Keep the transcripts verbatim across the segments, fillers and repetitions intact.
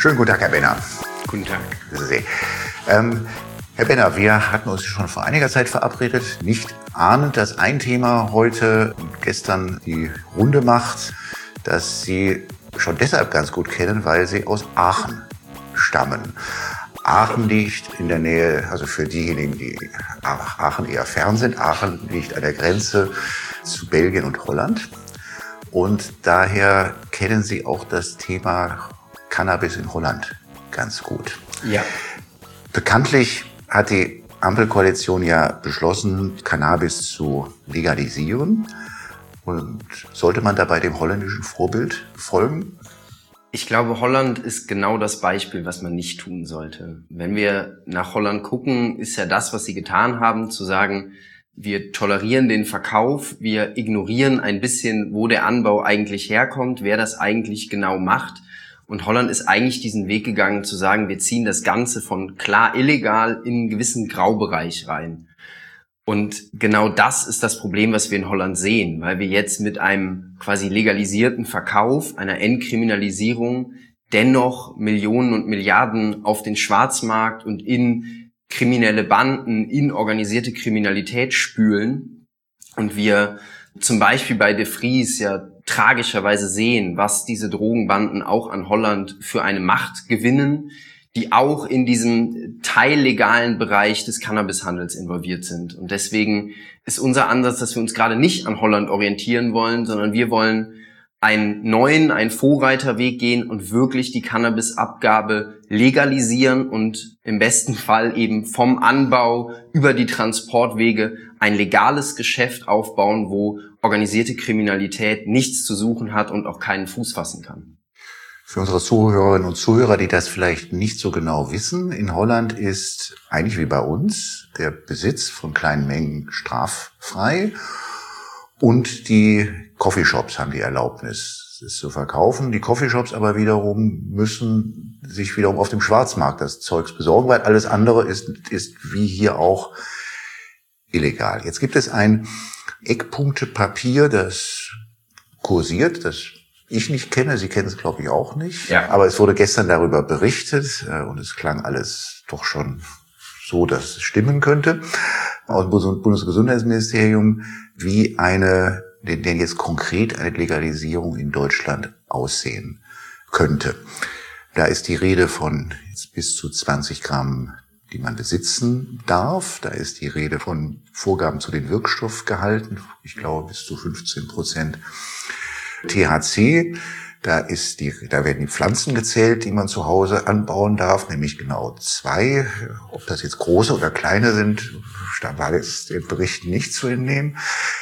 Schönen guten Tag, Herr Benner. Guten Tag. Grüße Sie. Ähm, Herr Benner, wir hatten uns schon vor einiger Zeit verabredet, nicht ahnend, dass ein Thema heute und gestern die Runde macht, das Sie schon deshalb ganz gut kennen, weil Sie aus Aachen stammen. Aachen liegt in der Nähe, also für diejenigen, die Aachen eher fern sind, Aachen liegt an der Grenze zu Belgien und Holland. Und daher kennen Sie auch das Thema Cannabis in Holland ganz gut. Ja. Bekanntlich hat die Ampelkoalition ja beschlossen, Cannabis zu legalisieren. Und sollte man dabei dem holländischen Vorbild folgen? Ich glaube, Holland ist genau das Beispiel, was man nicht tun sollte. Wenn wir nach Holland gucken, ist ja das, was sie getan haben, zu sagen, wir tolerieren den Verkauf, wir ignorieren ein bisschen, wo der Anbau eigentlich herkommt, wer das eigentlich genau macht. Und Holland ist eigentlich diesen Weg gegangen, zu sagen, wir ziehen das Ganze von klar illegal in einen gewissen Graubereich rein. Und genau das ist das Problem, was wir in Holland sehen, weil wir jetzt mit einem quasi legalisierten Verkauf, einer Entkriminalisierung dennoch Millionen und Milliarden auf den Schwarzmarkt und in kriminelle Banden, in organisierte Kriminalität spülen. Und wir zum Beispiel bei De Vries ja tragischerweise sehen, was diese Drogenbanden auch an Holland für eine Macht gewinnen, die auch in diesem teillegalen Bereich des Cannabishandels involviert sind. Und deswegen ist unser Ansatz, dass wir uns gerade nicht an Holland orientieren wollen, sondern wir wollen einen neuen, einen Vorreiterweg gehen und wirklich die Cannabisabgabe legalisieren und im besten Fall eben vom Anbau über die Transportwege ein legales Geschäft aufbauen, wo organisierte Kriminalität nichts zu suchen hat und auch keinen Fuß fassen kann. Für unsere Zuhörerinnen und Zuhörer, die das vielleicht nicht so genau wissen, in Holland ist eigentlich wie bei uns der Besitz von kleinen Mengen straffrei und die Coffeeshops haben die Erlaubnis, es zu verkaufen. Die Coffeeshops aber wiederum müssen sich wiederum auf dem Schwarzmarkt das Zeugs besorgen, weil alles andere ist, ist wie hier auch illegal. Jetzt gibt es ein Eckpunktepapier, das kursiert, das ich nicht kenne, Sie kennen es glaube ich auch nicht, ja. Aber es wurde gestern darüber berichtet und es klang alles doch schon so, dass es stimmen könnte, aus dem Bundesgesundheitsministerium, wie eine, denn jetzt konkret eine Legalisierung in Deutschland aussehen könnte. Da ist die Rede von jetzt bis zu zwanzig Gramm, die man besitzen darf. Da ist die Rede von Vorgaben zu den Wirkstoffgehalten, ich glaube bis zu fünfzehn Prozent T H C. Da ist die, da werden die Pflanzen gezählt, die man zu Hause anbauen darf, nämlich genau zwei. Ob das jetzt große oder kleine sind, da war jetzt den Berichten nicht zu entnehmen.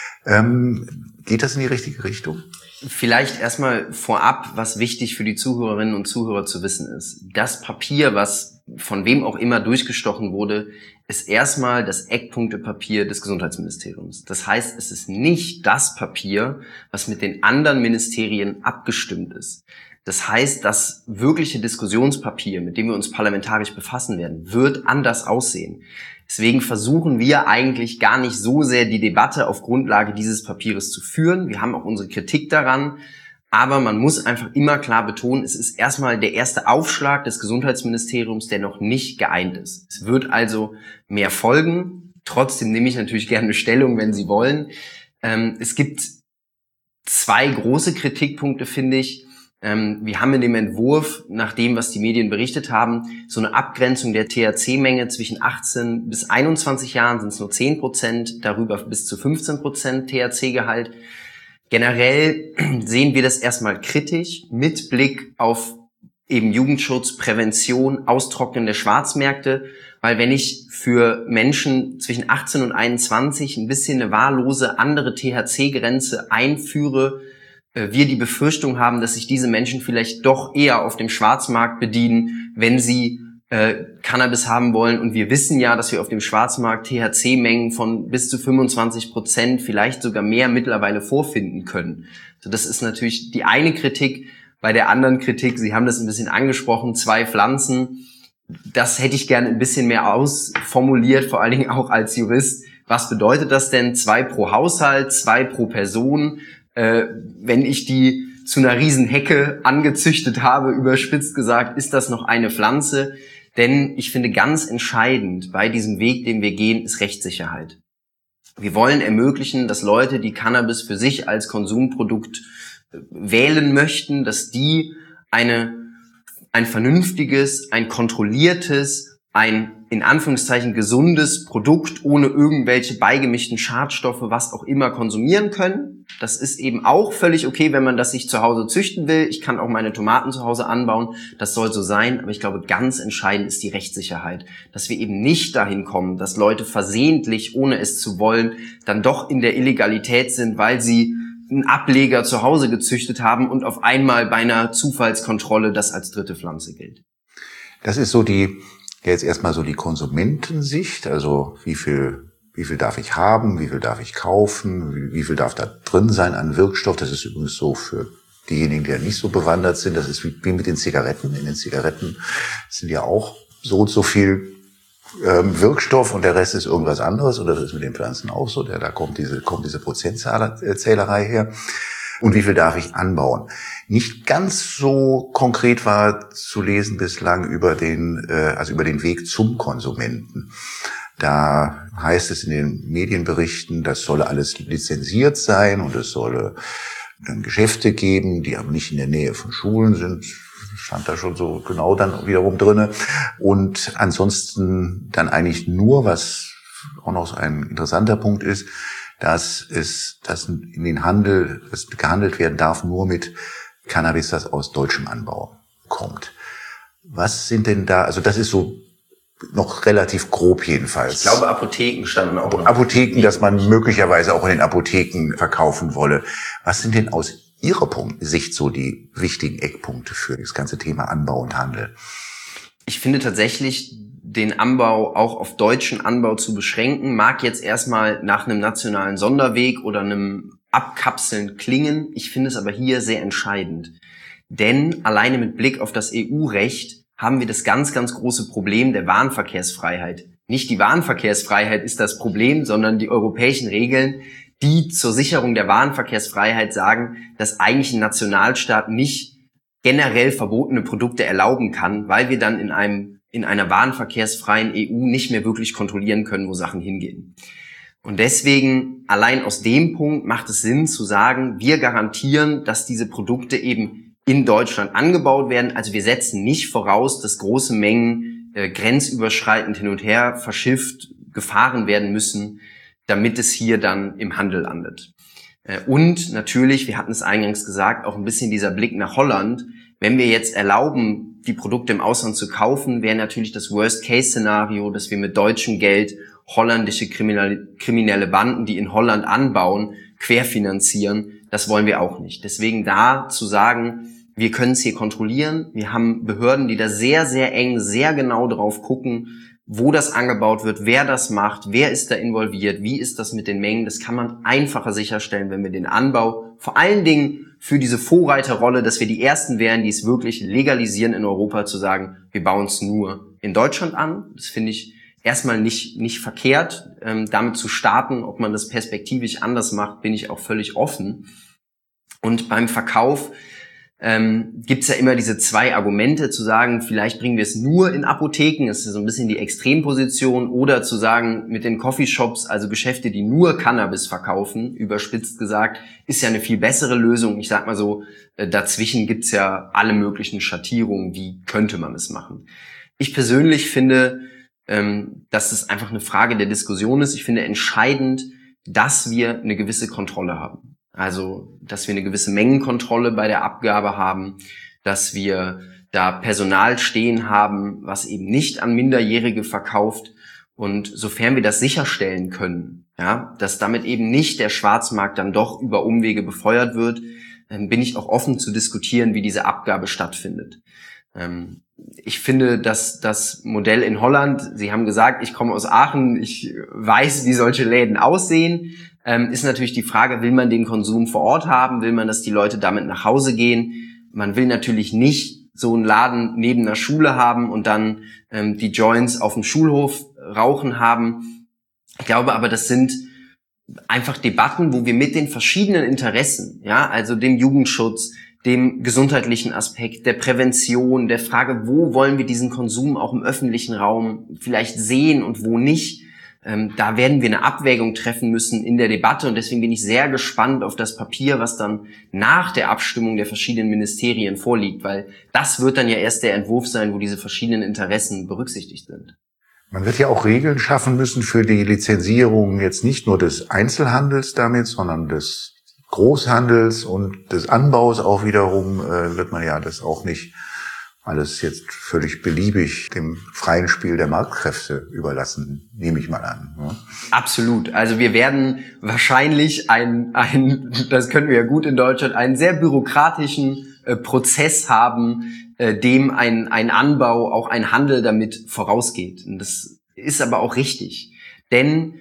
Ähm, geht das in die richtige Richtung? Vielleicht erstmal vorab, was wichtig für die Zuhörerinnen und Zuhörer zu wissen ist. Das Papier, was von wem auch immer durchgestochen wurde, ist erstmal das Eckpunktepapier des Gesundheitsministeriums. Das heißt, es ist nicht das Papier, was mit den anderen Ministerien abgestimmt ist. Das heißt, das wirkliche Diskussionspapier, mit dem wir uns parlamentarisch befassen werden, wird anders aussehen. Deswegen versuchen wir eigentlich gar nicht so sehr die Debatte auf Grundlage dieses Papiers zu führen. Wir haben auch unsere Kritik daran. Aber man muss einfach immer klar betonen, es ist erstmal der erste Aufschlag des Gesundheitsministeriums, der noch nicht geeint ist. Es wird also mehr folgen. Trotzdem nehme ich natürlich gerne Stellung, wenn Sie wollen. Ähm, es gibt zwei große Kritikpunkte, finde ich. Ähm, wir haben in dem Entwurf, nach dem, was die Medien berichtet haben, so eine Abgrenzung der T H C-Menge zwischen achtzehn bis einundzwanzig Jahren sind es nur zehn Prozent, darüber bis zu fünfzehn Prozent T H C-Gehalt. Generell sehen wir das erstmal kritisch mit Blick auf eben Jugendschutz, Prävention, Austrocknen der Schwarzmärkte, weil wenn ich für Menschen zwischen achtzehn und einundzwanzig ein bisschen eine wahllose andere T H C-Grenze einführe, wir die Befürchtung haben, dass sich diese Menschen vielleicht doch eher auf dem Schwarzmarkt bedienen, wenn sie äh, Cannabis haben wollen. Und wir wissen ja, dass wir auf dem Schwarzmarkt T H C-Mengen von bis zu fünfundzwanzig Prozent, vielleicht sogar mehr mittlerweile vorfinden können. So, das ist natürlich die eine Kritik. Bei der anderen Kritik, Sie haben das ein bisschen angesprochen, zwei Pflanzen, das hätte ich gerne ein bisschen mehr ausformuliert, vor allen Dingen auch als Jurist. Was bedeutet das denn? Zwei pro Haushalt, zwei pro Person. Äh, wenn ich die zu einer riesen Hecke angezüchtet habe, überspitzt gesagt, ist das noch eine Pflanze. Denn ich finde, ganz entscheidend bei diesem Weg, den wir gehen, ist Rechtssicherheit. Wir wollen ermöglichen, dass Leute, die Cannabis für sich als Konsumprodukt wählen möchten, dass die eine, ein vernünftiges, ein kontrolliertes, ein in Anführungszeichen gesundes Produkt ohne irgendwelche beigemischten Schadstoffe, was auch immer, konsumieren können. Das ist eben auch völlig okay, wenn man das sich zu Hause züchten will. Ich kann auch meine Tomaten zu Hause anbauen. Das soll so sein. Aber ich glaube, ganz entscheidend ist die Rechtssicherheit. Dass wir eben nicht dahin kommen, dass Leute versehentlich, ohne es zu wollen, dann doch in der Illegalität sind, weil sie einen Ableger zu Hause gezüchtet haben und auf einmal bei einer Zufallskontrolle das als dritte Pflanze gilt. Das ist so die, jetzt erstmal so die Konsumentensicht, also wie viel, wie viel darf ich haben, wie viel darf ich kaufen, wie, wie viel darf da drin sein an Wirkstoff. Das ist übrigens so für diejenigen, die ja nicht so bewandert sind. Das ist wie, wie mit den Zigaretten. In den Zigaretten sind ja auch so und so viel ähm, Wirkstoff und der Rest ist irgendwas anderes. Oder das ist mit den Pflanzen auch so. Da, da kommt diese, kommt diese Prozentzählerei her. Und wie viel darf ich anbauen? Nicht ganz so konkret war zu lesen bislang über den, äh, also über den Weg zum Konsumenten. Da heißt es in den Medienberichten, das solle alles lizenziert sein und es solle dann Geschäfte geben, die aber nicht in der Nähe von Schulen sind. Stand da schon so genau dann wiederum drinne. Und ansonsten dann eigentlich nur, was auch noch so ein interessanter Punkt ist, dass es, dass in den Handel, es gehandelt werden darf nur mit Cannabis, das aus deutschem Anbau kommt. Was sind denn da, also das ist so noch relativ grob jedenfalls. Ich glaube, Apotheken standen auch noch. Apotheken, dass man möglicherweise auch in den Apotheken verkaufen wolle. Was sind denn aus Ihrer Sicht so die wichtigen Eckpunkte für das ganze Thema Anbau und Handel? Ich finde tatsächlich, den Anbau auch auf deutschen Anbau zu beschränken, mag jetzt erstmal nach einem nationalen Sonderweg oder einem Abkapseln klingen. Ich finde es aber hier sehr entscheidend. Denn alleine mit Blick auf das E U-Recht haben wir das ganz, ganz große Problem der Warenverkehrsfreiheit. Nicht die Warenverkehrsfreiheit ist das Problem, sondern die europäischen Regeln, die zur Sicherung der Warenverkehrsfreiheit sagen, dass eigentlich ein Nationalstaat nicht generell verbotene Produkte erlauben kann, weil wir dann in einem in einer warenverkehrsfreien E U nicht mehr wirklich kontrollieren können, wo Sachen hingehen. Und deswegen, allein aus dem Punkt macht es Sinn zu sagen, wir garantieren, dass diese Produkte eben in Deutschland angebaut werden. Also wir setzen nicht voraus, dass große Mengen äh, grenzüberschreitend hin und her verschifft, gefahren werden müssen, damit es hier dann im Handel landet. Äh, und natürlich, wir hatten es eingangs gesagt, auch ein bisschen dieser Blick nach Holland. Wenn wir jetzt erlauben, die Produkte im Ausland zu kaufen, wäre natürlich das Worst-Case-Szenario, dass wir mit deutschem Geld holländische kriminelle Banden, die in Holland anbauen, querfinanzieren. Das wollen wir auch nicht. Deswegen da zu sagen, wir können es hier kontrollieren. Wir haben Behörden, die da sehr, sehr eng, sehr genau drauf gucken, wo das angebaut wird, wer das macht, wer ist da involviert, wie ist das mit den Mengen. Das kann man einfacher sicherstellen, wenn wir den Anbau vor allen Dingen für diese Vorreiterrolle, dass wir die Ersten wären, die es wirklich legalisieren in Europa, zu sagen, wir bauen es nur in Deutschland an. Das finde ich erstmal nicht nicht verkehrt, ähm, damit zu starten. Ob man das perspektivisch anders macht, bin ich auch völlig offen. Und beim Verkauf ähm, gibt's ja immer diese zwei Argumente, zu sagen, vielleicht bringen wir es nur in Apotheken, das ist so ein bisschen die Extremposition, oder zu sagen, mit den Coffeeshops, also Geschäfte, die nur Cannabis verkaufen, überspitzt gesagt, ist ja eine viel bessere Lösung. Ich sag mal so, äh, dazwischen gibt's ja alle möglichen Schattierungen, wie könnte man es machen. Ich persönlich finde, ähm, dass es einfach eine Frage der Diskussion ist. Ich finde entscheidend, dass wir eine gewisse Kontrolle haben. Also, dass wir eine gewisse Mengenkontrolle bei der Abgabe haben, dass wir da Personal stehen haben, was eben nicht an Minderjährige verkauft. Und sofern wir das sicherstellen können, ja, dass damit eben nicht der Schwarzmarkt dann doch über Umwege befeuert wird, dann bin ich auch offen zu diskutieren, wie diese Abgabe stattfindet. Ähm, ich finde, dass das Modell in Holland, Sie haben gesagt, ich komme aus Aachen, ich weiß, wie solche Läden aussehen, ähm, ist natürlich die Frage, will man den Konsum vor Ort haben, will man, dass die Leute damit nach Hause gehen? Man will natürlich nicht so einen Laden neben einer Schule haben und dann ähm, die Joints auf dem Schulhof rauchen haben. Ich glaube aber, das sind einfach Debatten, wo wir mit den verschiedenen Interessen, ja, also dem Jugendschutz, dem gesundheitlichen Aspekt, der Prävention, der Frage, wo wollen wir diesen Konsum auch im öffentlichen Raum vielleicht sehen und wo nicht. Ähm, da werden wir eine Abwägung treffen müssen in der Debatte und deswegen bin ich sehr gespannt auf das Papier, was dann nach der Abstimmung der verschiedenen Ministerien vorliegt, weil das wird dann ja erst der Entwurf sein, wo diese verschiedenen Interessen berücksichtigt sind. Man wird ja auch Regeln schaffen müssen für die Lizenzierung jetzt nicht nur des Einzelhandels damit, sondern des Großhandels und des Anbaus auch wiederum, äh, wird man ja das auch nicht alles jetzt völlig beliebig dem freien Spiel der Marktkräfte überlassen, nehme ich mal an. Ja. Absolut. Also wir werden wahrscheinlich ein, ein, das können wir ja gut in Deutschland, einen sehr bürokratischen äh, Prozess haben, äh, dem ein, ein Anbau, auch ein Handel damit vorausgeht. Und das ist aber auch richtig. Denn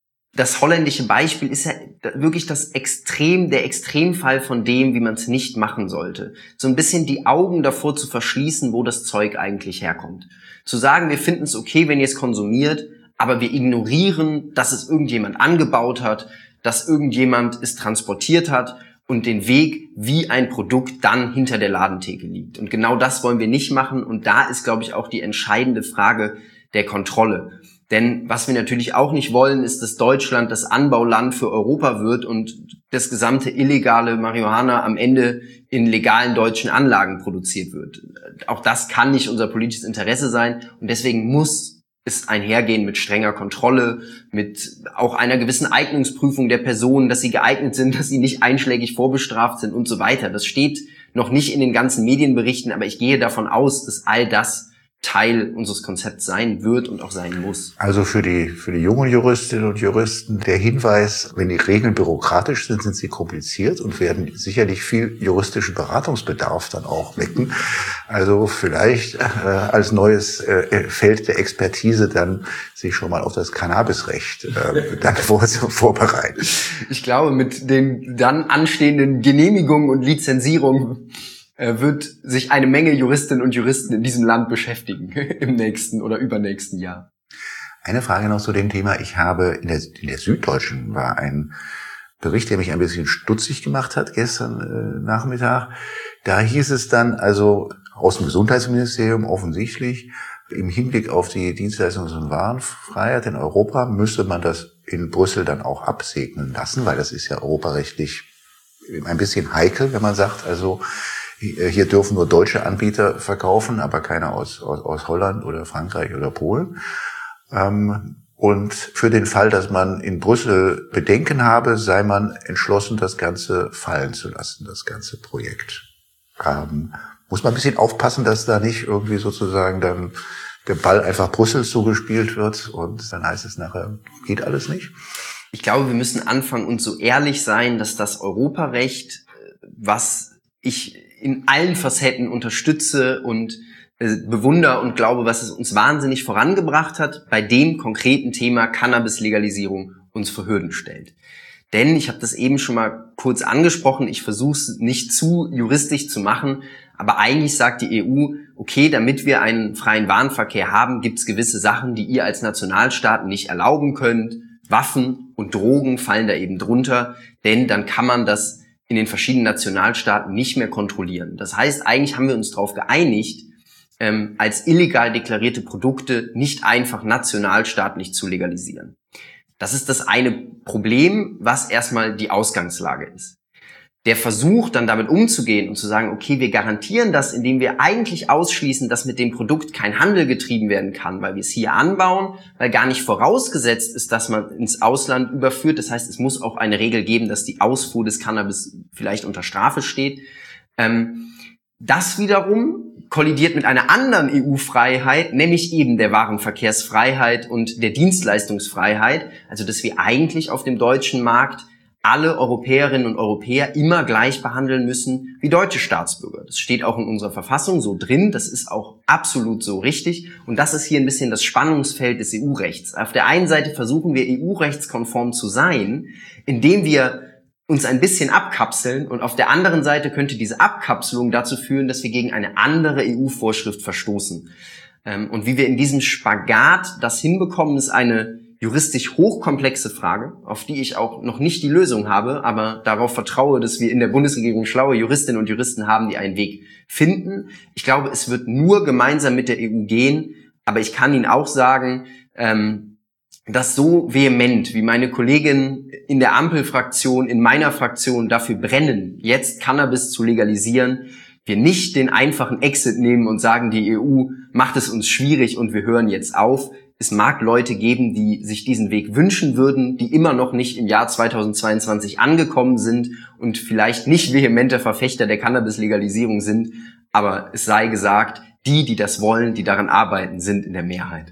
das holländische Beispiel ist ja wirklich das Extrem, der Extremfall von dem, wie man es nicht machen sollte. So ein bisschen die Augen davor zu verschließen, wo das Zeug eigentlich herkommt. Zu sagen, wir finden es okay, wenn ihr es konsumiert, aber wir ignorieren, dass es irgendjemand angebaut hat, dass irgendjemand es transportiert hat und den Weg, wie ein Produkt dann hinter der Ladentheke liegt. Und genau das wollen wir nicht machen. Und da ist, glaube ich, auch die entscheidende Frage der Kontrolle. Denn was wir natürlich auch nicht wollen, ist, dass Deutschland das Anbauland für Europa wird und das gesamte illegale Marihuana am Ende in legalen deutschen Anlagen produziert wird. Auch das kann nicht unser politisches Interesse sein und deswegen muss es einhergehen mit strenger Kontrolle, mit auch einer gewissen Eignungsprüfung der Personen, dass sie geeignet sind, dass sie nicht einschlägig vorbestraft sind und so weiter. Das steht noch nicht in den ganzen Medienberichten, aber ich gehe davon aus, dass all das Teil unseres Konzepts sein wird und auch sein muss. Also für die für die jungen Juristinnen und Juristen der Hinweis, wenn die Regeln bürokratisch sind, sind sie kompliziert und werden sicherlich viel juristischen Beratungsbedarf dann auch wecken. Also vielleicht äh, als neues äh, Feld der Expertise dann sich schon mal auf das Cannabisrecht äh, dann vor, vorbereiten. Ich glaube, mit den dann anstehenden Genehmigungen und Lizenzierungen wird sich eine Menge Juristinnen und Juristen in diesem Land beschäftigen im nächsten oder übernächsten Jahr. Eine Frage noch zu dem Thema. Ich habe in der, in der Süddeutschen war ein Bericht, der mich ein bisschen stutzig gemacht hat gestern äh, Nachmittag. Da hieß es dann, also aus dem Gesundheitsministerium offensichtlich, im Hinblick auf die Dienstleistungs- und Warenfreiheit in Europa müsste man das in Brüssel dann auch absegnen lassen, weil das ist ja europarechtlich ein bisschen heikel, wenn man sagt, also hier dürfen nur deutsche Anbieter verkaufen, aber keiner aus, aus, aus Holland oder Frankreich oder Polen. Und für den Fall, dass man in Brüssel Bedenken habe, sei man entschlossen, das Ganze fallen zu lassen, das ganze Projekt. Ähm, muss man ein bisschen aufpassen, dass da nicht irgendwie sozusagen dann der Ball einfach Brüssel zugespielt wird und dann heißt es nachher, geht alles nicht? Ich glaube, wir müssen anfangen und so ehrlich sein, dass das Europarecht, was ich in allen Facetten unterstütze und äh, bewundere und glaube, was es uns wahnsinnig vorangebracht hat, bei dem konkreten Thema Cannabis-Legalisierung uns vor Hürden stellt. Denn, ich habe das eben schon mal kurz angesprochen, ich versuche es nicht zu juristisch zu machen, aber eigentlich sagt die E U, okay, damit wir einen freien Warenverkehr haben, gibt es gewisse Sachen, die ihr als Nationalstaaten nicht erlauben könnt. Waffen und Drogen fallen da eben drunter, denn dann kann man das in den verschiedenen Nationalstaaten nicht mehr kontrollieren. Das heißt, eigentlich haben wir uns darauf geeinigt, ähm, als illegal deklarierte Produkte nicht einfach nationalstaatlich zu legalisieren. Das ist das eine Problem, was erstmal die Ausgangslage ist. Der Versuch, dann damit umzugehen und zu sagen, okay, wir garantieren das, indem wir eigentlich ausschließen, dass mit dem Produkt kein Handel getrieben werden kann, weil wir es hier anbauen, weil gar nicht vorausgesetzt ist, dass man ins Ausland überführt. Das heißt, es muss auch eine Regel geben, dass die Ausfuhr des Cannabis vielleicht unter Strafe steht. Ähm, das wiederum kollidiert mit einer anderen E U-Freiheit, nämlich eben der Warenverkehrsfreiheit und der Dienstleistungsfreiheit. Also, dass wir eigentlich auf dem deutschen Markt alle Europäerinnen und Europäer immer gleich behandeln müssen wie deutsche Staatsbürger. Das steht auch in unserer Verfassung so drin, das ist auch absolut so richtig und das ist hier ein bisschen das Spannungsfeld des E U-Rechts. Auf der einen Seite versuchen wir E U-rechtskonform zu sein, indem wir uns ein bisschen abkapseln und auf der anderen Seite könnte diese Abkapselung dazu führen, dass wir gegen eine andere E U-Vorschrift verstoßen. Und wie wir in diesem Spagat das hinbekommen, ist eine juristisch hochkomplexe Frage, auf die ich auch noch nicht die Lösung habe, aber darauf vertraue, dass wir in der Bundesregierung schlaue Juristinnen und Juristen haben, die einen Weg finden. Ich glaube, es wird nur gemeinsam mit der E U gehen, aber ich kann Ihnen auch sagen, ähm, dass so vehement, wie meine Kolleginnen in der Ampelfraktion, in meiner Fraktion dafür brennen, jetzt Cannabis zu legalisieren, wir nicht den einfachen Exit nehmen und sagen, die E U macht es uns schwierig und wir hören jetzt auf. Es mag Leute geben, die sich diesen Weg wünschen würden, die immer noch nicht im Jahr zweitausendzweiundzwanzig angekommen sind und vielleicht nicht vehemente Verfechter der Cannabis-Legalisierung sind. Aber es sei gesagt, die, die das wollen, die daran arbeiten, sind in der Mehrheit.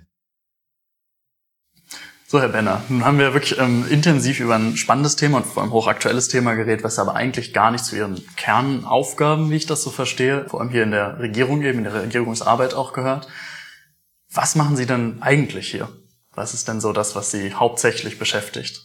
So, Herr Benner, nun haben wir wirklich ähm, intensiv über ein spannendes Thema und vor allem hochaktuelles Thema geredet, was aber eigentlich gar nicht zu Ihren Kernaufgaben, wie ich das so verstehe, vor allem hier in der Regierung eben, in der Regierungsarbeit auch gehört. Was machen Sie denn eigentlich hier? Was ist denn so das, was Sie hauptsächlich beschäftigt?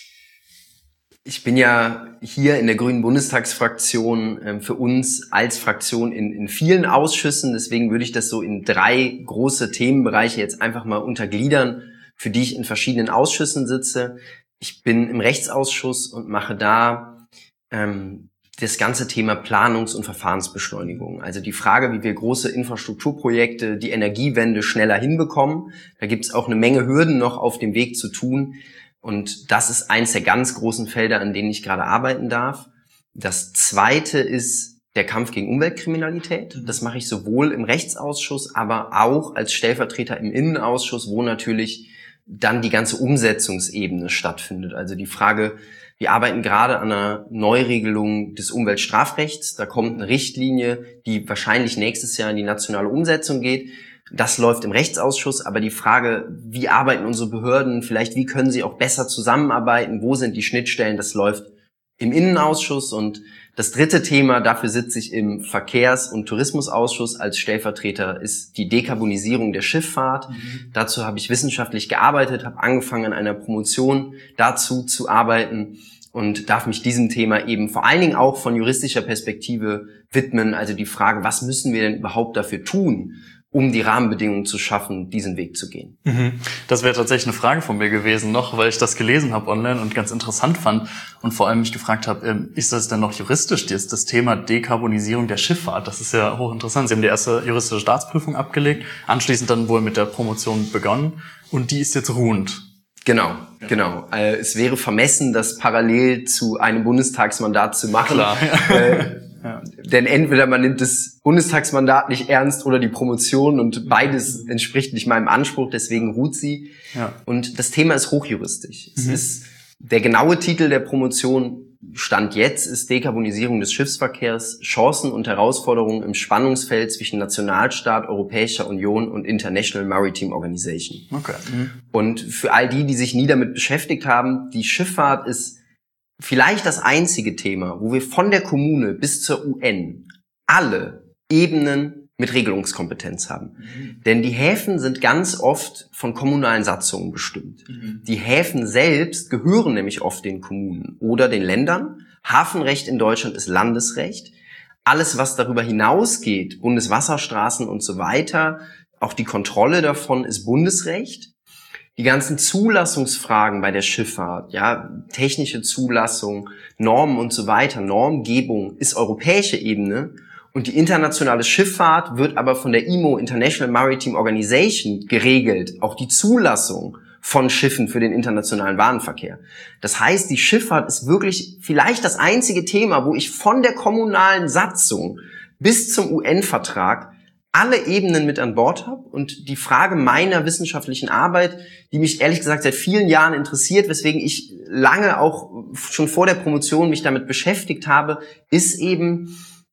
Ich bin ja hier in der Grünen Bundestagsfraktion äh, für uns als Fraktion in, in vielen Ausschüssen. Deswegen würde ich das so in drei große Themenbereiche jetzt einfach mal untergliedern, für die ich in verschiedenen Ausschüssen sitze. Ich bin im Rechtsausschuss und mache da ähm, das ganze Thema Planungs- und Verfahrensbeschleunigung. Also die Frage, wie wir große Infrastrukturprojekte, die Energiewende schneller hinbekommen. Da gibt es auch eine Menge Hürden noch auf dem Weg zu tun. Und das ist eins der ganz großen Felder, an denen ich gerade arbeiten darf. Das zweite ist der Kampf gegen Umweltkriminalität. Das mache ich sowohl im Rechtsausschuss, aber auch als Stellvertreter im Innenausschuss, wo natürlich dann die ganze Umsetzungsebene stattfindet. Also die Frage, wir arbeiten gerade an einer Neuregelung des Umweltstrafrechts. Da kommt eine Richtlinie, die wahrscheinlich nächstes Jahr in die nationale Umsetzung geht. Das läuft im Rechtsausschuss, aber die Frage, wie arbeiten unsere Behörden, vielleicht wie können sie auch besser zusammenarbeiten, wo sind die Schnittstellen, das läuft im Innenausschuss. Und das dritte Thema, dafür sitze ich im Verkehrs- und Tourismusausschuss als Stellvertreter, ist die Dekarbonisierung der Schifffahrt. Mhm. Dazu habe ich wissenschaftlich gearbeitet, habe angefangen an einer Promotion dazu zu arbeiten und darf mich diesem Thema eben vor allen Dingen auch von juristischer Perspektive widmen. Also die Frage, was müssen wir denn überhaupt dafür tun, um die Rahmenbedingungen zu schaffen, diesen Weg zu gehen. Das wäre tatsächlich eine Frage von mir gewesen noch, weil ich das gelesen habe online und ganz interessant fand und vor allem mich gefragt habe, ist das denn noch juristisch, das, das Thema Dekarbonisierung der Schifffahrt? Das ist ja hochinteressant. Sie haben die erste juristische Staatsprüfung abgelegt, anschließend dann wohl mit der Promotion begonnen und die ist jetzt ruhend. Genau, ja. genau. Äh, es wäre vermessen, das parallel zu einem Bundestagsmandat zu machen. Klar, ja. Äh, Ja. Denn entweder man nimmt das Bundestagsmandat nicht ernst oder die Promotion und beides entspricht nicht meinem Anspruch, deswegen ruht sie. Ja. Und das Thema ist hochjuristisch. Mhm. Es ist der genaue Titel der Promotion Stand jetzt ist Dekarbonisierung des Schiffsverkehrs, Chancen und Herausforderungen im Spannungsfeld zwischen Nationalstaat, Europäischer Union und International Maritime Organization. Okay. Mhm. Und für all die, die sich nie damit beschäftigt haben, die Schifffahrt ist vielleicht das einzige Thema, wo wir von der Kommune bis zur U N alle Ebenen mit Regelungskompetenz haben. Mhm. Denn die Häfen sind ganz oft von kommunalen Satzungen bestimmt. Mhm. Die Häfen selbst gehören nämlich oft den Kommunen oder den Ländern. Hafenrecht in Deutschland ist Landesrecht. Alles, was darüber hinausgeht, Bundeswasserstraßen und so weiter, auch die Kontrolle davon ist Bundesrecht. Die ganzen Zulassungsfragen bei der Schifffahrt, ja, technische Zulassung, Normen und so weiter, Normgebung ist europäische Ebene und die internationale Schifffahrt wird aber von der I M O, International Maritime Organization, geregelt, auch die Zulassung von Schiffen für den internationalen Warenverkehr. Das heißt, die Schifffahrt ist wirklich vielleicht das einzige Thema, wo ich von der kommunalen Satzung bis zum U N-Vertrag alle Ebenen mit an Bord habe und die Frage meiner wissenschaftlichen Arbeit, die mich ehrlich gesagt seit vielen Jahren interessiert, weswegen ich lange auch schon vor der Promotion mich damit beschäftigt habe, ist eben,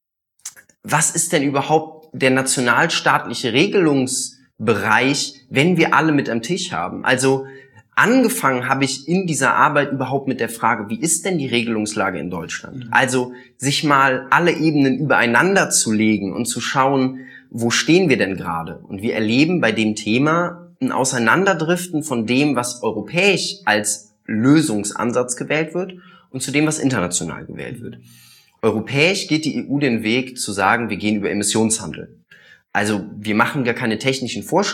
was ist denn überhaupt der nationalstaatliche Regelungsbereich, wenn wir alle mit am Tisch haben? Also angefangen habe ich in dieser Arbeit überhaupt mit der Frage, wie ist denn die Regelungslage in Deutschland? Also sich mal alle Ebenen übereinander zu legen und zu schauen, wo stehen wir denn gerade? Und wir erleben bei dem Thema ein Auseinanderdriften von dem, was europäisch als Lösungsansatz gewählt wird und zu dem, was international gewählt wird. Europäisch geht die E U den Weg zu sagen, wir gehen über Emissionshandel. Also wir machen gar keine technischen Vorschriften,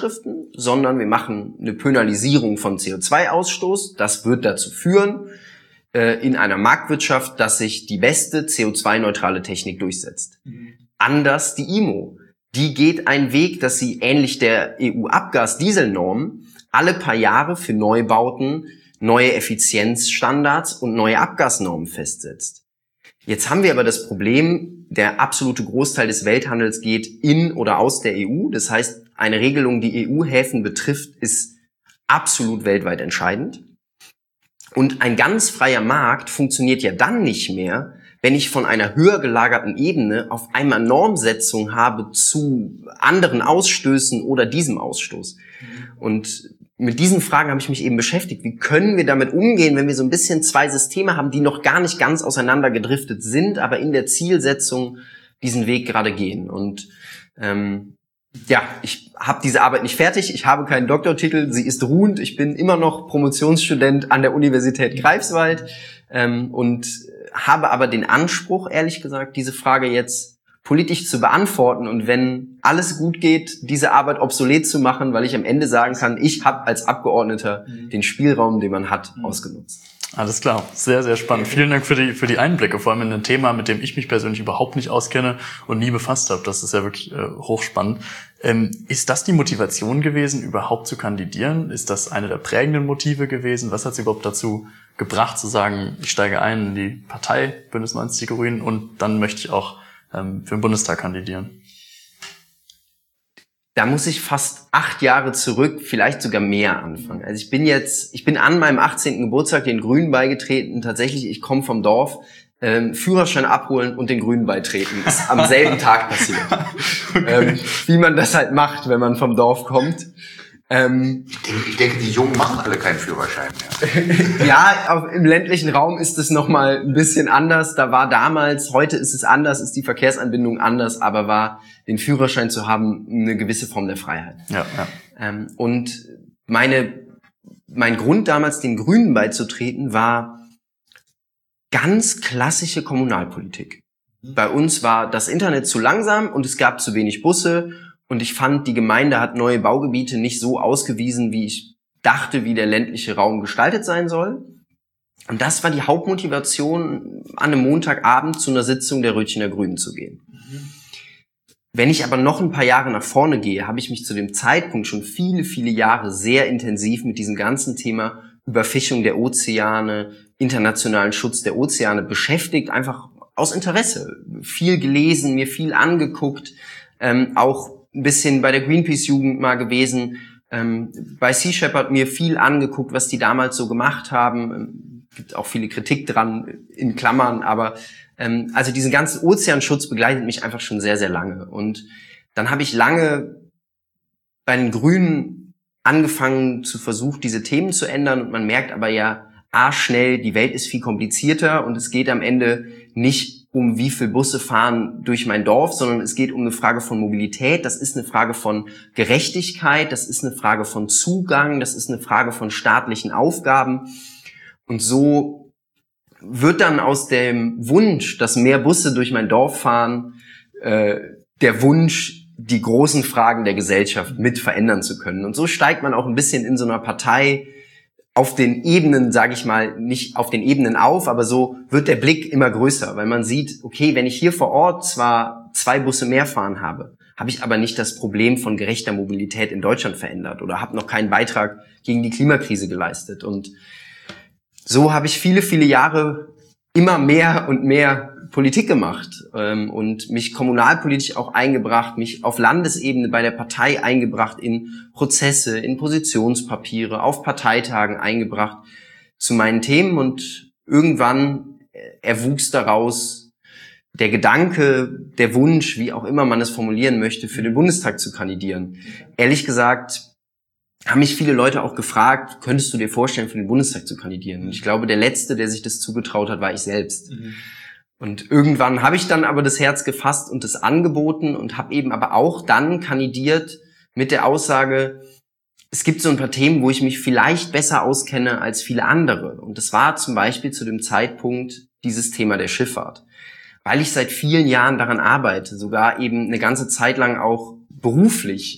sondern wir machen eine Penalisierung von C O zwei Ausstoß. Das wird dazu führen, äh, in einer Marktwirtschaft, dass sich die beste C O zwei neutrale Technik durchsetzt. Mhm. Anders die I M O. Die geht einen Weg, dass sie ähnlich der E U-Abgasdieselnorm alle paar Jahre für Neubauten neue Effizienzstandards und neue Abgasnormen festsetzt. Jetzt haben wir aber das Problem, der absolute Großteil des Welthandels geht in oder aus der E U. Das heißt, eine Regelung, die E U-Häfen betrifft, ist absolut weltweit entscheidend. Und ein ganz freier Markt funktioniert ja dann nicht mehr, wenn ich von einer höher gelagerten Ebene auf einmal Normsetzung habe zu anderen Ausstößen oder diesem Ausstoß. Und mit diesen Fragen habe ich mich eben beschäftigt. Wie können wir damit umgehen, wenn wir so ein bisschen zwei Systeme haben, die noch gar nicht ganz auseinander gedriftet sind, aber in der Zielsetzung diesen Weg gerade gehen? Und ähm, ja, ich habe diese Arbeit nicht fertig. Ich habe keinen Doktortitel. Sie ist ruhend. Ich bin immer noch Promotionsstudent an der Universität Greifswald ähm, und habe aber den Anspruch, ehrlich gesagt, diese Frage jetzt politisch zu beantworten und wenn alles gut geht, diese Arbeit obsolet zu machen, weil ich am Ende sagen kann, ich habe als Abgeordneter den Spielraum, den man hat, ausgenutzt. Alles klar, sehr, sehr spannend. Vielen Dank für die für die Einblicke, vor allem in ein Thema, mit dem ich mich persönlich überhaupt nicht auskenne und nie befasst habe. Das ist ja wirklich äh, hochspannend. Ähm, ist das die Motivation gewesen, überhaupt zu kandidieren? Ist das eine der prägenden Motive gewesen? Was hat Sie überhaupt dazu gebracht, zu sagen, ich steige ein in die Partei Bündnis neunzig Die Grünen und dann möchte ich auch ähm, für den Bundestag kandidieren? Da muss ich fast acht Jahre zurück, vielleicht sogar mehr anfangen. Also ich bin jetzt, ich bin an meinem achtzehnten Geburtstag den Grünen beigetreten. Tatsächlich, ich komme vom Dorf. Ähm, Führerschein abholen und den Grünen beitreten. Ist am selben Tag passiert. Okay. Ähm, wie man das halt macht, wenn man vom Dorf kommt. Ähm, ich, denke, ich denke, die Jungen machen alle keinen Führerschein mehr. Ja, auf, im ländlichen Raum ist es nochmal ein bisschen anders. Da war damals, heute ist es anders, ist die Verkehrsanbindung anders, aber war den Führerschein zu haben eine gewisse Form der Freiheit. Ja, ja. Ähm, und meine, mein Grund damals, den Grünen beizutreten, war ganz klassische Kommunalpolitik. Bei uns war das Internet zu langsam und es gab zu wenig Busse. Und ich fand, die Gemeinde hat neue Baugebiete nicht so ausgewiesen, wie ich dachte, wie der ländliche Raum gestaltet sein soll. Und das war die Hauptmotivation, an einem Montagabend zu einer Sitzung der Rötchener Grünen zu gehen. Mhm. Wenn ich aber noch ein paar Jahre nach vorne gehe, habe ich mich zu dem Zeitpunkt schon viele, viele Jahre sehr intensiv mit diesem ganzen Thema Überfischung der Ozeane, internationalen Schutz der Ozeane beschäftigt, einfach aus Interesse. Viel gelesen, mir viel angeguckt, ähm, auch ein bisschen bei der Greenpeace-Jugend mal gewesen, ähm, bei Sea Shepherd mir viel angeguckt, was die damals so gemacht haben. Ähm, gibt auch viele Kritik dran, in Klammern, aber ähm, also diesen ganzen Ozeanschutz begleitet mich einfach schon sehr, sehr lange. Und dann habe ich lange bei den Grünen angefangen zu versuchen, diese Themen zu ändern und man merkt aber ja, a, schnell, die Welt ist viel komplizierter und es geht am Ende nicht um wie viel Busse fahren durch mein Dorf, sondern es geht um eine Frage von Mobilität, das ist eine Frage von Gerechtigkeit, das ist eine Frage von Zugang, das ist eine Frage von staatlichen Aufgaben. Und so wird dann aus dem Wunsch, dass mehr Busse durch mein Dorf fahren, äh, der Wunsch, die großen Fragen der Gesellschaft mit verändern zu können. Und so steigt man auch ein bisschen in so einer Partei auf den Ebenen, sage ich mal, nicht auf den Ebenen auf, aber so wird der Blick immer größer, weil man sieht, okay, wenn ich hier vor Ort zwar zwei Busse mehr fahren habe, habe ich aber nicht das Problem von gerechter Mobilität in Deutschland verändert oder habe noch keinen Beitrag gegen die Klimakrise geleistet. Und so habe ich viele, viele Jahre immer mehr und mehr Politik gemacht ähm, und mich kommunalpolitisch auch eingebracht, mich auf Landesebene bei der Partei eingebracht, in Prozesse, in Positionspapiere, auf Parteitagen eingebracht zu meinen Themen und irgendwann erwuchs daraus der Gedanke, der Wunsch, wie auch immer man es formulieren möchte, für den Bundestag zu kandidieren. Ehrlich gesagt haben mich viele Leute auch gefragt, könntest du dir vorstellen, für den Bundestag zu kandidieren? Und ich glaube, der Letzte, der sich das zugetraut hat, war ich selbst. Mhm. Und irgendwann habe ich dann aber das Herz gefasst und das angeboten und habe eben aber auch dann kandidiert mit der Aussage, es gibt so ein paar Themen, wo ich mich vielleicht besser auskenne als viele andere. Und das war zum Beispiel zu dem Zeitpunkt dieses Thema der Schifffahrt. Weil ich seit vielen Jahren daran arbeite, sogar eben eine ganze Zeit lang auch beruflich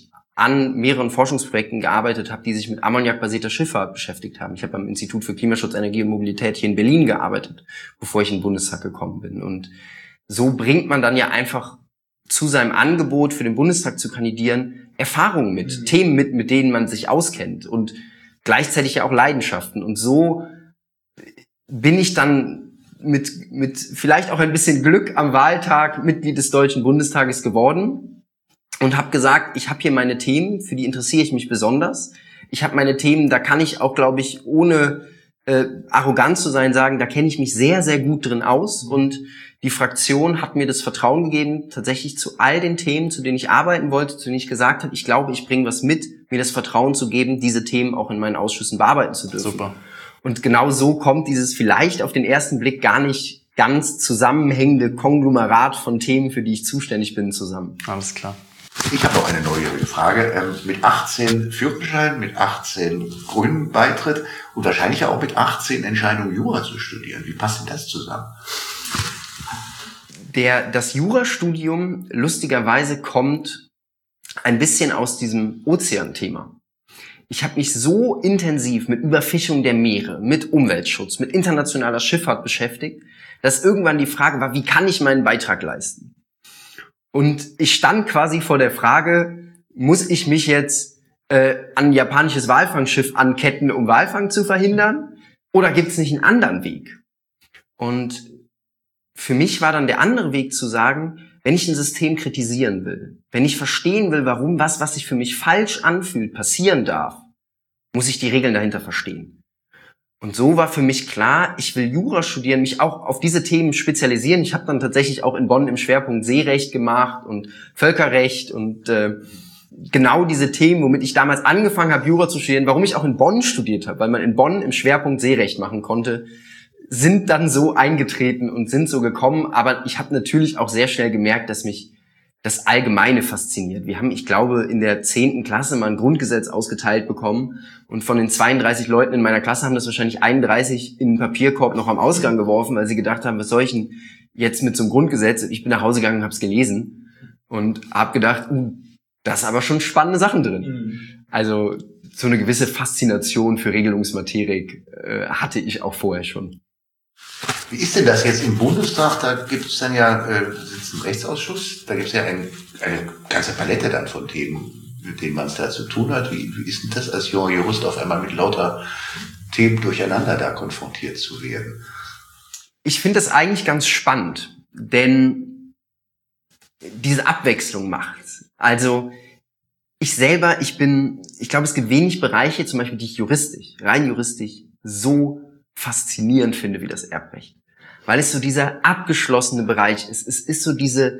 an mehreren Forschungsprojekten gearbeitet habe, die sich mit ammoniakbasierter Schifffahrt beschäftigt haben. Ich habe am Institut für Klimaschutz, Energie und Mobilität hier in Berlin gearbeitet, bevor ich in den Bundestag gekommen bin. Und so bringt man dann ja einfach zu seinem Angebot, für den Bundestag zu kandidieren, Erfahrungen mit, mhm. Themen mit, mit denen man sich auskennt und gleichzeitig ja auch Leidenschaften. Und so bin ich dann mit, mit vielleicht auch ein bisschen Glück am Wahltag Mitglied des Deutschen Bundestages geworden und habe gesagt, ich habe hier meine Themen, für die interessiere ich mich besonders. Ich habe meine Themen, da kann ich auch, glaube ich, ohne äh, arrogant zu sein, sagen, da kenne ich mich sehr, sehr gut drin aus. Und die Fraktion hat mir das Vertrauen gegeben, tatsächlich zu all den Themen, zu denen ich arbeiten wollte, zu denen ich gesagt habe, ich glaube, ich bringe was mit, mir das Vertrauen zu geben, diese Themen auch in meinen Ausschüssen bearbeiten zu dürfen. Super. Und genau so kommt dieses vielleicht auf den ersten Blick gar nicht ganz zusammenhängende Konglomerat von Themen, für die ich zuständig bin, zusammen. Alles klar. Ich habe noch eine neugierige Frage. Ähm, mit achtzehn Führerschein, mit achtzehn grünen Beitritt und wahrscheinlich auch mit achtzehn Entscheidung, Jura zu studieren. Wie passt denn das zusammen? Der, das Jurastudium lustigerweise kommt ein bisschen aus diesem Ozeanthema. Ich habe mich so intensiv mit Überfischung der Meere, mit Umweltschutz, mit internationaler Schifffahrt beschäftigt, dass irgendwann die Frage war, wie kann ich meinen Beitrag leisten? Und ich stand quasi vor der Frage, muss ich mich jetzt äh, an ein japanisches Walfangschiff anketten, um Walfang zu verhindern? Oder gibt es nicht einen anderen Weg? Und für mich war dann der andere Weg zu sagen, wenn ich ein System kritisieren will, wenn ich verstehen will, warum was, was sich für mich falsch anfühlt, passieren darf, muss ich die Regeln dahinter verstehen. Und so war für mich klar, ich will Jura studieren, mich auch auf diese Themen spezialisieren. Ich habe dann tatsächlich auch in Bonn im Schwerpunkt Seerecht gemacht und Völkerrecht und äh, genau diese Themen, womit ich damals angefangen habe, Jura zu studieren, warum ich auch in Bonn studiert habe, weil man in Bonn im Schwerpunkt Seerecht machen konnte, sind dann so eingetreten und sind so gekommen. Aber ich habe natürlich auch sehr schnell gemerkt, dass mich das Allgemeine fasziniert. Wir haben, ich glaube, in der zehnten Klasse mal ein Grundgesetz ausgeteilt bekommen und von den zweiunddreißig Leuten in meiner Klasse haben das wahrscheinlich einunddreißig in den Papierkorb noch am Ausgang geworfen, weil sie gedacht haben, was soll ich denn jetzt mit so einem Grundgesetz? Ich bin nach Hause gegangen und habe es gelesen und habe gedacht, uh, da ist aber schon spannende Sachen drin. Mhm. Also so eine gewisse Faszination für Regelungsmaterie äh, hatte ich auch vorher schon. Wie ist denn das jetzt im Bundestag? Da gibt es dann ja, äh, sitzt ein Rechtsausschuss, da gibt es ja ein, eine ganze Palette dann von Themen, mit denen man es da zu tun hat. Wie, wie ist denn das als junger Jurist auf einmal mit lauter Themen durcheinander da konfrontiert zu werden? Ich finde das eigentlich ganz spannend, denn diese Abwechslung macht's. Also ich selber, ich bin, ich glaube, es gibt wenig Bereiche, zum Beispiel, die ich juristisch, rein juristisch, so faszinierend finde wie das Erbrecht. Weil es so dieser abgeschlossene Bereich ist. Es ist so diese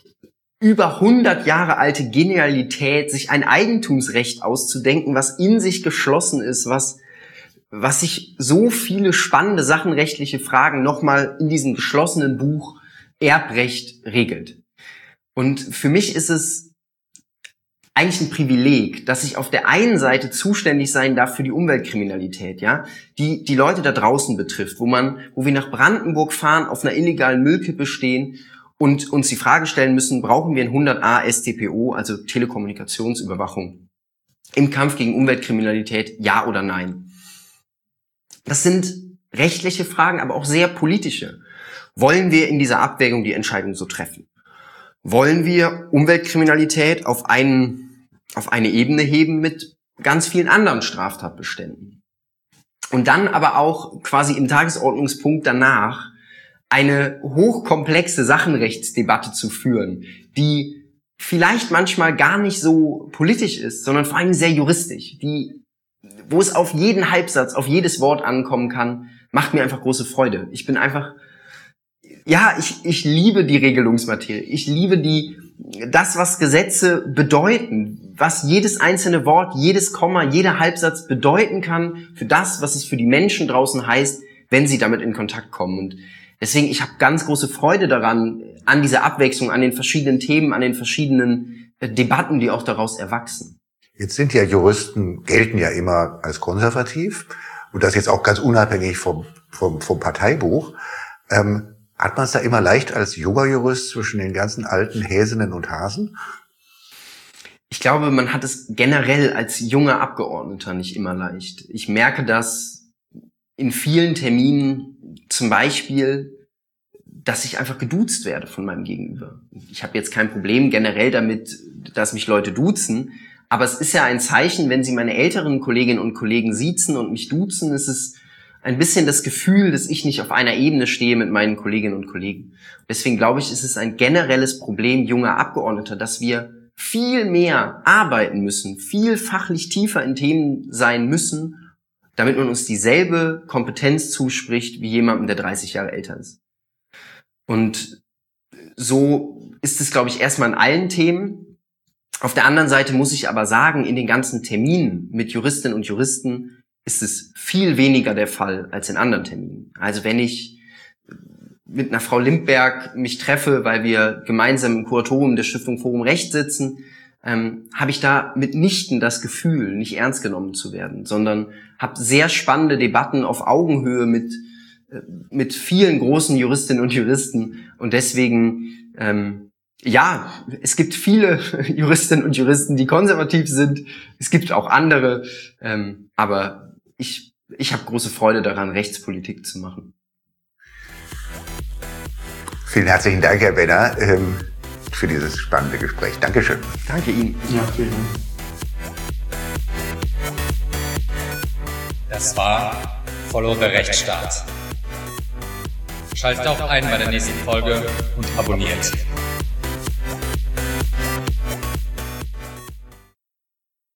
über hundert Jahre alte Genialität, sich ein Eigentumsrecht auszudenken, was in sich geschlossen ist, was, was sich so viele spannende sachenrechtliche Fragen nochmal in diesem geschlossenen Buch Erbrecht regelt. Und für mich ist es eigentlich ein Privileg, dass ich auf der einen Seite zuständig sein darf für die Umweltkriminalität, ja, die die Leute da draußen betrifft, wo man, wo wir nach Brandenburg fahren, auf einer illegalen Müllkippe stehen und uns die Frage stellen müssen, brauchen wir ein hundert a S T P O, also Telekommunikationsüberwachung, im Kampf gegen Umweltkriminalität, ja oder nein? Das sind rechtliche Fragen, aber auch sehr politische. Wollen wir in dieser Abwägung die Entscheidung so treffen? Wollen wir Umweltkriminalität auf einen auf eine Ebene heben mit ganz vielen anderen Straftatbeständen? Und dann aber auch quasi im Tagesordnungspunkt danach eine hochkomplexe Sachenrechtsdebatte zu führen, die vielleicht manchmal gar nicht so politisch ist, sondern vor allem sehr juristisch, die, wo es auf jeden Halbsatz, auf jedes Wort ankommen kann, macht mir einfach große Freude. Ich bin einfach Ja, ich, ich liebe die Regelungsmaterie. Ich liebe die, das, was Gesetze bedeuten, was jedes einzelne Wort, jedes Komma, jeder Halbsatz bedeuten kann für das, was es für die Menschen draußen heißt, wenn sie damit in Kontakt kommen. Und deswegen, ich habe ganz große Freude daran, an dieser Abwechslung, an den verschiedenen Themen, an den verschiedenen äh, Debatten, die auch daraus erwachsen. Jetzt sind ja Juristen, gelten ja immer als konservativ und das jetzt auch ganz unabhängig vom, vom, vom Parteibuch. Ähm, Hat man es da immer leicht als junger Jurist zwischen den ganzen alten Häsinnen und Hasen? Ich glaube, man hat es generell als junger Abgeordneter nicht immer leicht. Ich merke das in vielen Terminen, zum Beispiel, dass ich einfach geduzt werde von meinem Gegenüber. Ich habe jetzt kein Problem generell damit, dass mich Leute duzen, aber es ist ja ein Zeichen, wenn sie meine älteren Kolleginnen und Kollegen siezen und mich duzen, ist es ein bisschen das Gefühl, dass ich nicht auf einer Ebene stehe mit meinen Kolleginnen und Kollegen. Deswegen glaube ich, ist es ein generelles Problem junger Abgeordneter, dass wir viel mehr arbeiten müssen, viel fachlich tiefer in Themen sein müssen, damit man uns dieselbe Kompetenz zuspricht wie jemandem, der dreißig Jahre älter ist. Und so ist es, glaube ich, erstmal in allen Themen. Auf der anderen Seite muss ich aber sagen, in den ganzen Terminen mit Juristinnen und Juristen ist es viel weniger der Fall als in anderen Terminen. Also wenn ich mit einer Frau Lindberg mich treffe, weil wir gemeinsam im Kuratorium der Stiftung Forum Recht sitzen, ähm, habe ich da mitnichten das Gefühl, nicht ernst genommen zu werden, sondern habe sehr spannende Debatten auf Augenhöhe mit äh, mit vielen großen Juristinnen und Juristen. Und deswegen, ähm, ja, es gibt viele Juristinnen und Juristen, die konservativ sind. Es gibt auch andere, ähm, aber ich ich habe große Freude daran, Rechtspolitik zu machen. Vielen herzlichen Dank, Herr Benner, ähm, für dieses spannende Gespräch. Dankeschön. Danke Ihnen. Ja, vielen Dank. Das war Follow the Rechtsstaat. Schaltet auch ein bei der nächsten Folge und abonniert.